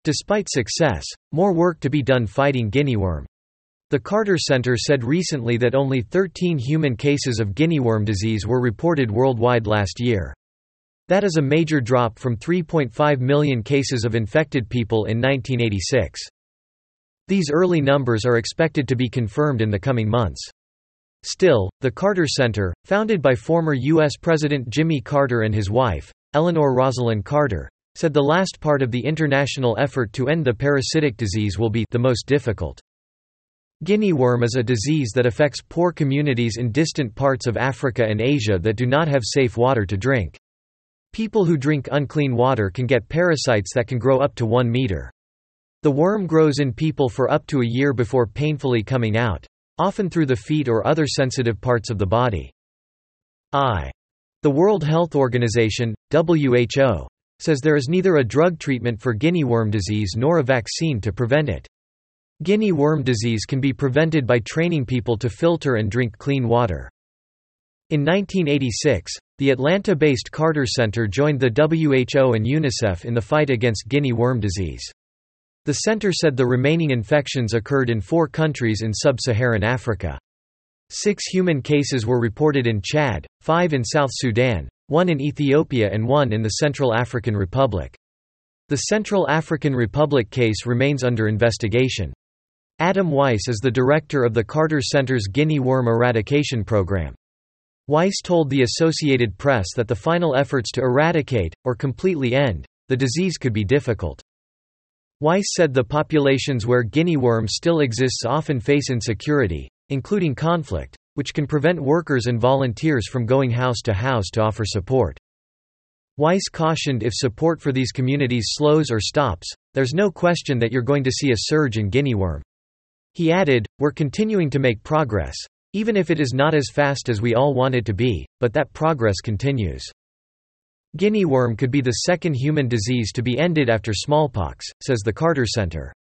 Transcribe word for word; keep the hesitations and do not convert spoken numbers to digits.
Despite success, more work to be done fighting guinea worm. The Carter Center said recently that only thirteen human cases of guinea worm disease were reported worldwide last year. That is a major drop from three point five million cases of infected people in nineteen eighty-six. These early numbers are expected to be confirmed in the coming months. Still, the Carter Center, founded by former U S President Jimmy Carter and his wife, Eleanor Rosalind Carter, said the last part of the international effort to end the parasitic disease will be the most difficult. Guinea worm is a disease that affects poor communities in distant parts of Africa and Asia that do not have safe water to drink. People who drink unclean water can get parasites that can grow up to one meter. The worm grows in people for up to a year before painfully coming out, often through the feet or other sensitive parts of the body. I. The World Health Organization, W H O, says there is neither a drug treatment for guinea worm disease nor a vaccine to prevent it. Guinea worm disease can be prevented by training people to filter and drink clean water. In nineteen eighty-six, the Atlanta-based Carter Center joined the W H O and UNICEF in the fight against guinea worm disease. The center said the remaining infections occurred in four countries in sub-Saharan Africa. Six human cases were reported in Chad, five in South Sudan, one in Ethiopia and one in the Central African Republic. The Central African Republic case remains under investigation. Adam Weiss is the director of the Carter Center's Guinea Worm Eradication Program. Weiss told the Associated Press that the final efforts to eradicate, or completely end, the disease could be difficult. Weiss said the populations where guinea worm still exists often face insecurity, including conflict, which can prevent workers and volunteers from going house to house to offer support. Weiss cautioned if support for these communities slows or stops, there's no question that you're going to see a surge in guinea worm. He added, "We're continuing to make progress, even if it is not as fast as we all want it to be, but that progress continues." Guinea worm could be the second human disease to be ended after smallpox, says the Carter Center.